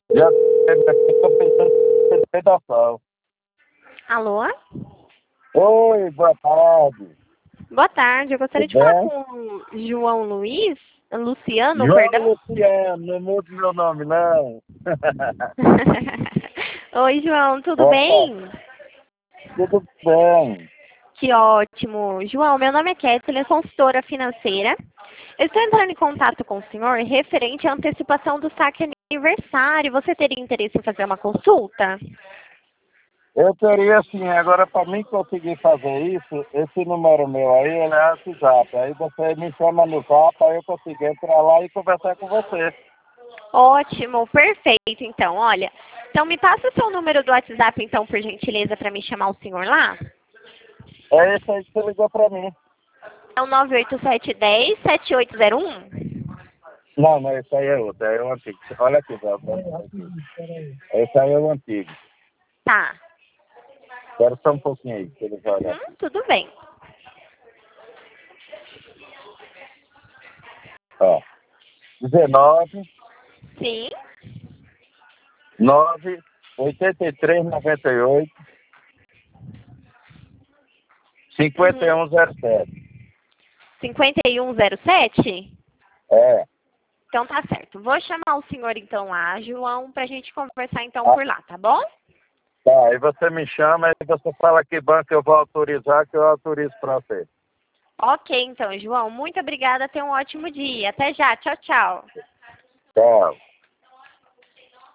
Já estou pensando em pedação. Alô? Oi, boa tarde. Boa tarde, eu gostaria Tudo de falar bem? com o Luciano, João perdão. Luciano, não mude meu nome, não. Oi, João, tudo Boa tarde. bem? Tudo bem. Que ótimo. João, meu nome é Kathleen, consultora financeira. Eu estou entrando em contato com o senhor referente à antecipação do saque aniversário. Você teria interesse em fazer uma consulta? Eu teria sim, agora para mim conseguir fazer isso, esse número meu aí, ele é WhatsApp. Aí você me chama no Zap, aí eu consigo entrar lá e conversar com você. Ótimo, perfeito. Então, olha, então me passa o seu número do WhatsApp, então, por gentileza, para me chamar o senhor lá. É esse aí que você ligou para mim. É o 98710-7801. Não, não, esse aí é outro, é o antigo. Olha aqui, Zé. Esse aí é o antigo. Tá. Espera só um pouquinho aí, que ele vai olhar aqui. Tudo bem. Ó, 19 Sim. 9 83 98 Uhum. 5107. 5107? É. Então tá certo. Vou chamar o senhor então lá, João, pra gente conversar então Ah, por lá, tá bom? tá, aí você me chama e você fala que banco eu vou autorizar, que eu autorizo para você. Ok, então, João. Muito obrigada. Tenha um ótimo dia. Até já. Tchau, tchau. Tchau.